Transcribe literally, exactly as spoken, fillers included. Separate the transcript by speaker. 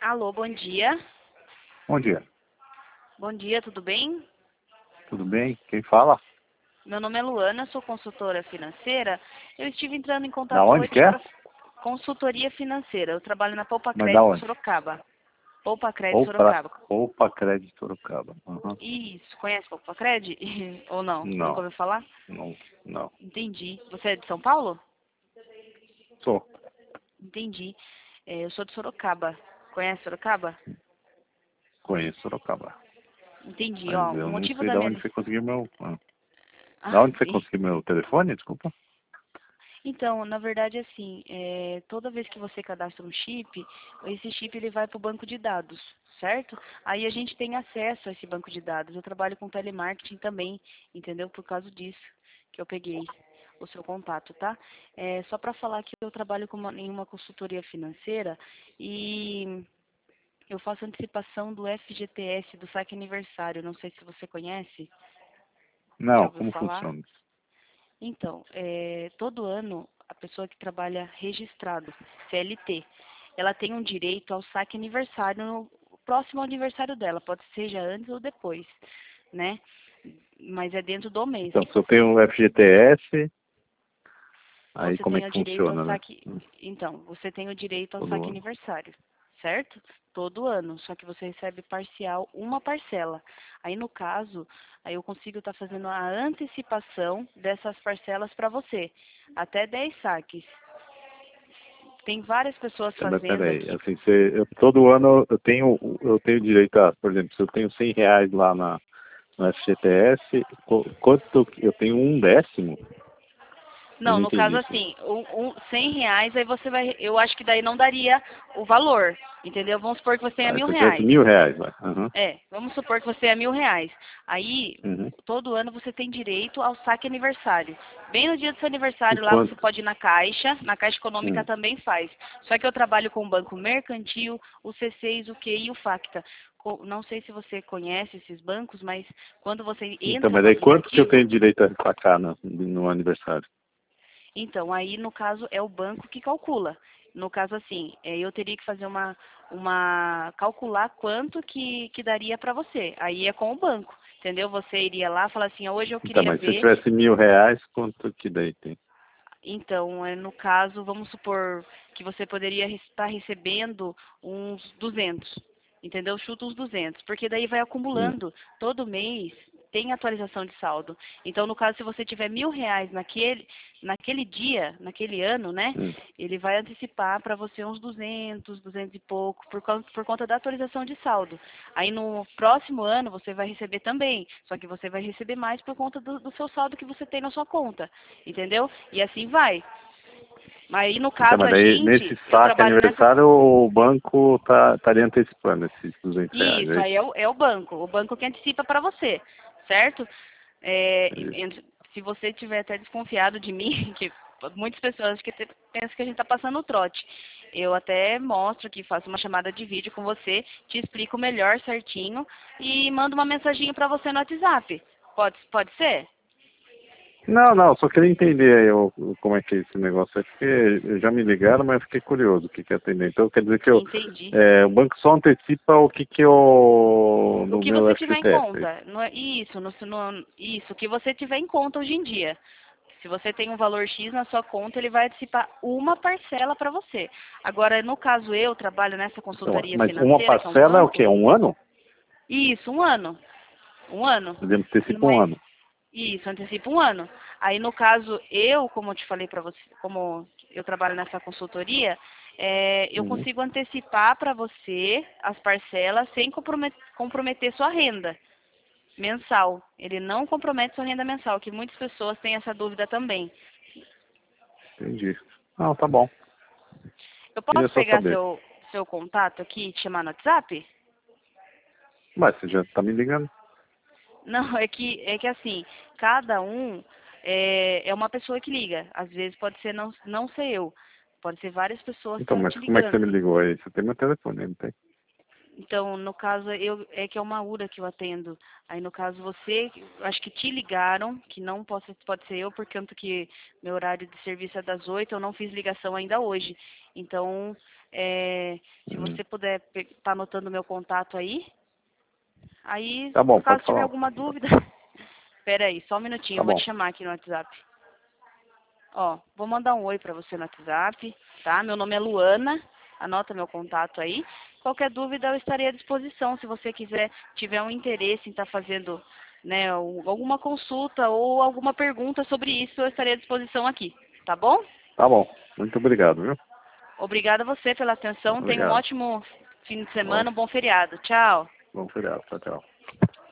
Speaker 1: Alô, bom dia.
Speaker 2: Bom dia.
Speaker 1: Bom dia, tudo bem?
Speaker 2: Tudo bem? Quem fala?
Speaker 1: Meu nome é Luana, sou consultora financeira. Eu estive entrando em
Speaker 2: Da
Speaker 1: contato
Speaker 2: onde que
Speaker 1: hoje
Speaker 2: é?
Speaker 1: para consultoria financeira. Eu trabalho na Poupa
Speaker 2: Mas da
Speaker 1: Crédito
Speaker 2: onde?
Speaker 1: Sorocaba. Poupa Crédito
Speaker 2: Poupa,
Speaker 1: Sorocaba.
Speaker 2: Poupa Crédito Sorocaba. Uhum.
Speaker 1: Isso, conhece Poupa Crédito? Ou não? Nunca
Speaker 2: Não,
Speaker 1: ouviu falar?
Speaker 2: não, não.
Speaker 1: Entendi. Você é de São Paulo?
Speaker 2: Sou.
Speaker 1: Entendi. É, eu sou de Sorocaba. Conhece Sorocaba?
Speaker 2: Conheço Sorocaba.
Speaker 1: Entendi.
Speaker 2: Mas
Speaker 1: Ó, o
Speaker 2: eu não
Speaker 1: motivo
Speaker 2: sei
Speaker 1: da
Speaker 2: da
Speaker 1: minha...
Speaker 2: onde
Speaker 1: li-
Speaker 2: você conseguiu meu... ah. Da
Speaker 1: Ah,
Speaker 2: onde você
Speaker 1: sim.
Speaker 2: conseguiu meu telefone? Desculpa.
Speaker 1: Então, na verdade, assim, é, toda vez que você cadastra um chip, esse chip ele vai para o banco de dados, certo? Aí a gente tem acesso a esse banco de dados. Eu trabalho com telemarketing também, entendeu? Por causa disso que eu peguei o seu contato, tá? É, só para falar que eu trabalho com uma, em uma consultoria financeira e eu faço antecipação do F G T S, do saque aniversário. Não sei se você conhece, já
Speaker 2: Não,
Speaker 1: ouviu
Speaker 2: como
Speaker 1: falar?
Speaker 2: funciona isso?
Speaker 1: Então, é, todo ano, a pessoa que trabalha registrado, C L T, ela tem um direito ao saque aniversário no próximo ao aniversário dela, pode seja antes ou depois, né? Mas é dentro do mês.
Speaker 2: Então, se eu tenho o F G T S, aí
Speaker 1: Você
Speaker 2: como é
Speaker 1: tem o
Speaker 2: que
Speaker 1: direito ao
Speaker 2: funciona, né?
Speaker 1: saque. Então, você tem o direito ao
Speaker 2: Todo
Speaker 1: saque
Speaker 2: ano.
Speaker 1: aniversário, certo? Todo ano, só que você recebe parcial uma parcela. Aí no caso, aí eu consigo estar fazendo a antecipação dessas parcelas para você, até dez saques. Tem várias pessoas
Speaker 2: É, mas
Speaker 1: fazendo
Speaker 2: peraí,
Speaker 1: aqui.
Speaker 2: assim, você, eu, todo ano eu tenho, eu tenho direito a, por exemplo, se eu tenho cem reais lá na, no F G T S, qu- quanto que- eu tenho um décimo? Eu
Speaker 1: Não,
Speaker 2: não
Speaker 1: no caso
Speaker 2: entendi isso aí.
Speaker 1: assim, um, um, cem reais, aí você vai, eu acho que daí não daria o valor, entendeu? Vamos supor que você tenha
Speaker 2: Ah,
Speaker 1: mil
Speaker 2: se eu tivesse
Speaker 1: reais.
Speaker 2: mil reais, vai. Aham.
Speaker 1: É, vamos supor que você é mil reais. Aí,
Speaker 2: Uhum.
Speaker 1: todo ano você tem direito ao saque aniversário. Bem no dia do seu
Speaker 2: E
Speaker 1: aniversário, lá você
Speaker 2: quanto?
Speaker 1: pode ir na Caixa, na Caixa Econômica
Speaker 2: Hum.
Speaker 1: também faz. Só que eu trabalho com o Banco Mercantil, o C seis, o Q I e o Facta. Co- Não sei se você conhece esses bancos, mas quando você
Speaker 2: Então,
Speaker 1: entra
Speaker 2: mas
Speaker 1: no
Speaker 2: aí quanto que eu
Speaker 1: aplicativo,
Speaker 2: tenho direito a sacar no, no aniversário?
Speaker 1: então, aí no caso é o banco que calcula. No caso assim, é, eu teria que fazer uma, uma calcular quanto que, que daria para você. Aí é com o banco, entendeu? Você iria lá e falar assim, "Ah, hoje eu
Speaker 2: Então,
Speaker 1: queria
Speaker 2: mas se eu
Speaker 1: ver."
Speaker 2: tivesse mil reais, quanto que daí tem?
Speaker 1: Então, é, no caso, vamos supor que você poderia re- estar recebendo uns duzentos, entendeu? Chuta uns duzentos, porque daí vai
Speaker 2: Hum.
Speaker 1: acumulando. Todo mês tem atualização de saldo. Então, no caso, se você tiver mil reais naquele, naquele dia, naquele ano, né?
Speaker 2: Hum.
Speaker 1: Ele vai antecipar para você uns duzentos, duzentos e pouco, por, causa- por conta da atualização de saldo. Aí no próximo ano você vai receber também, só que você vai receber mais por conta do, do seu saldo que você tem na sua conta, entendeu? E assim vai. Mas aí no
Speaker 2: Então,
Speaker 1: caso
Speaker 2: mas
Speaker 1: a
Speaker 2: daí
Speaker 1: gente,
Speaker 2: nesse
Speaker 1: eu
Speaker 2: saque
Speaker 1: trabalho nessa.
Speaker 2: aniversário, o banco tá, estaria antecipando esses duzentos reais,
Speaker 1: Isso,
Speaker 2: é
Speaker 1: aí
Speaker 2: isso?
Speaker 1: é o, é o banco, o banco que antecipa para você, certo? É,
Speaker 2: É isso.
Speaker 1: e- se você tiver até desconfiado de mim, que muitas pessoas que te- pensam que a gente está passando o trote, eu até mostro que faço uma chamada de vídeo com você, te explico melhor certinho e mando uma mensaginha para você no WhatsApp. Pode, pode ser?
Speaker 2: Não, não, só queria entender aí o, o- como é que é esse negócio é, porque já me ligaram, mas eu fiquei curioso o que que é atender. Então quer dizer que eu,
Speaker 1: Entendi.
Speaker 2: é, o banco só antecipa o que que eu,
Speaker 1: O
Speaker 2: no
Speaker 1: que
Speaker 2: meu
Speaker 1: você tiver em
Speaker 2: F G T S, é isso?
Speaker 1: conta, não é isso, no, no, isso, o que você tiver em conta hoje em dia. Se você tem um valor X na sua conta, ele vai antecipar uma parcela para você. Agora, no caso eu trabalho nessa
Speaker 2: Então,
Speaker 1: consultoria
Speaker 2: mas uma
Speaker 1: financeira, que é um
Speaker 2: parcela é o
Speaker 1: banco,
Speaker 2: quê? Um ano?
Speaker 1: isso, um ano, um ano.
Speaker 2: Ele antecipa um
Speaker 1: Mas
Speaker 2: ano.
Speaker 1: isso, antecipa um ano. Aí no caso eu, como eu te falei para você, como eu trabalho nessa consultoria, é, eu
Speaker 2: Uhum.
Speaker 1: consigo antecipar para você as parcelas sem compromet- comprometer sua renda mensal. Ele não compromete sua renda mensal, que muitas pessoas têm essa dúvida também.
Speaker 2: Entendi. Não, tá bom.
Speaker 1: Eu
Speaker 2: Queria
Speaker 1: posso
Speaker 2: só
Speaker 1: pegar
Speaker 2: saber.
Speaker 1: seu, seu contato aqui e te chamar no WhatsApp?
Speaker 2: Mas você já tá me ligando?
Speaker 1: Não, é que, é que assim, cada um é, é uma pessoa que liga. Às vezes pode ser não, não ser eu. Pode ser várias pessoas que
Speaker 2: Então,
Speaker 1: estão
Speaker 2: mas
Speaker 1: te
Speaker 2: como é que você me
Speaker 1: ligando.
Speaker 2: ligou aí? Você tem meu telefone, não tem?
Speaker 1: Então, no caso, eu, é que é uma URA que eu atendo. Aí, no caso, você, acho que te ligaram, que não posso, pode ser eu, porque tanto que meu horário de serviço é das oito, eu não fiz ligação ainda hoje. Então, é, se
Speaker 2: Hum.
Speaker 1: você puder estar tá anotando meu contato aí, aí,
Speaker 2: Tá bom,
Speaker 1: caso
Speaker 2: pode
Speaker 1: tiver
Speaker 2: falar.
Speaker 1: alguma dúvida, espera aí, só um minutinho,
Speaker 2: Tá
Speaker 1: eu vou te
Speaker 2: bom.
Speaker 1: chamar aqui no WhatsApp. Ó, vou mandar um oi pra você no WhatsApp, tá? Meu nome é Luana, anota meu contato aí. Qualquer dúvida eu estarei à disposição, se você quiser, tiver um interesse em estar fazendo, né, um- alguma consulta ou alguma pergunta sobre isso, eu estarei à disposição aqui, tá bom?
Speaker 2: Tá bom. Muito obrigado, viu?
Speaker 1: Obrigada a você pela atenção, tenha um
Speaker 2: Obrigado.
Speaker 1: ótimo fim de semana, um
Speaker 2: Ótimo.
Speaker 1: bom feriado. Tchau.
Speaker 2: Bom feriado. Tchau, tchau.